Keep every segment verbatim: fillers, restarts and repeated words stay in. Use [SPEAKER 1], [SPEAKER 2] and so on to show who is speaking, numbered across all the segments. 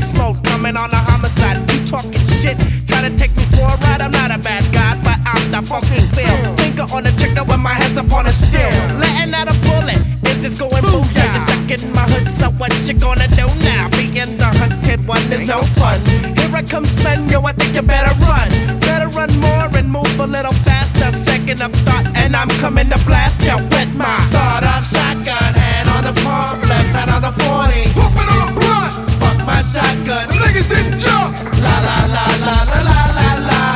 [SPEAKER 1] beast mode, coming on a homicide. You talking shit, try to take me for a ride. I'm not a bad guy, but I'm the fucking feel. Finger on the trigger with my hands up on the steel. Letting out a bullet, is this going booyah? You're stuck in my hood, so what you gonna do now? Being the hunted one is no fun. Here I come, son, yo, I think you better run. Better run more and move a little faster. Second of thought, and I'm coming to blast you with my sawed-off shotgun. Hand on the pump, left hand on the forty.
[SPEAKER 2] Pump it on the blunt.
[SPEAKER 1] Fuck my shotgun.
[SPEAKER 2] Them niggas didn't jump.
[SPEAKER 1] La la la la la la la la.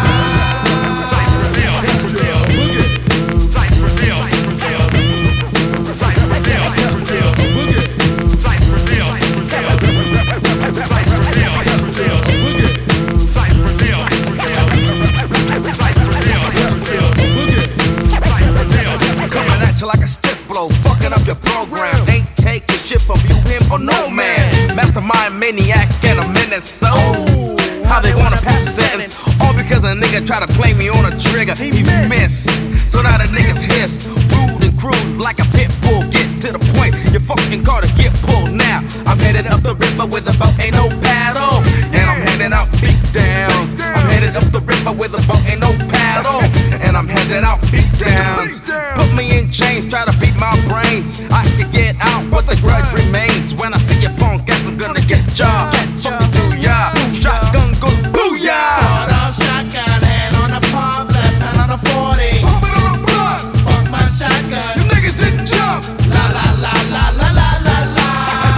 [SPEAKER 3] Like a stiff blow, fucking up your program. Ain't taking shit from you, him, or no man. Mastermind maniac, get a minute, so how they wanna pass the sentence? All because a nigga try to play me on a trigger. He missed, so now the niggas hissed. Rude and crude like a pit bull. Get to the point, your fucking car to get pulled now. I'm headed up the river with a boat, ain't no paddle. And I'm handing out beat downs. I'm headed up the river with a boat, ain't no paddle. And I'm handing out beat downs. Put me in chains, try to beat my brains. I can get out, but the grudge remains. When I see your punk ass, I'm gonna get ya. Fucking do ya. Shotgun goes booyah.
[SPEAKER 1] Sawed-off shotgun, hand on the pump, left hand on the forty.
[SPEAKER 2] Pump it on the blunt.
[SPEAKER 1] Fuck my shotgun.
[SPEAKER 2] Them niggas didn't jump.
[SPEAKER 1] La la la la la la la la.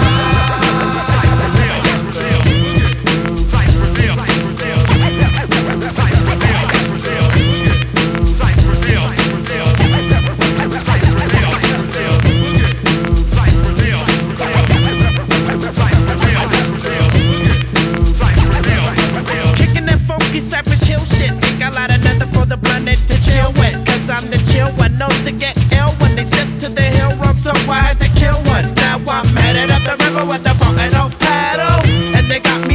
[SPEAKER 1] Kicking that funky Cypress Hill shit. Think I light another for the blunted to chill with. Cause I'm the chill one, known to get ill when they step to the hill wrong, so I had to kill one. Now I'm headed up the river with the boat and no paddle. And they got